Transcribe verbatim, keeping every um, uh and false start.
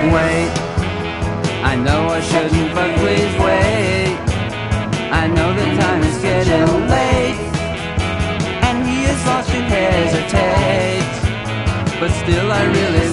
Wait, I know I shouldn't, but please wait. I know the time is getting late, and he is lost to hesitate, but still I really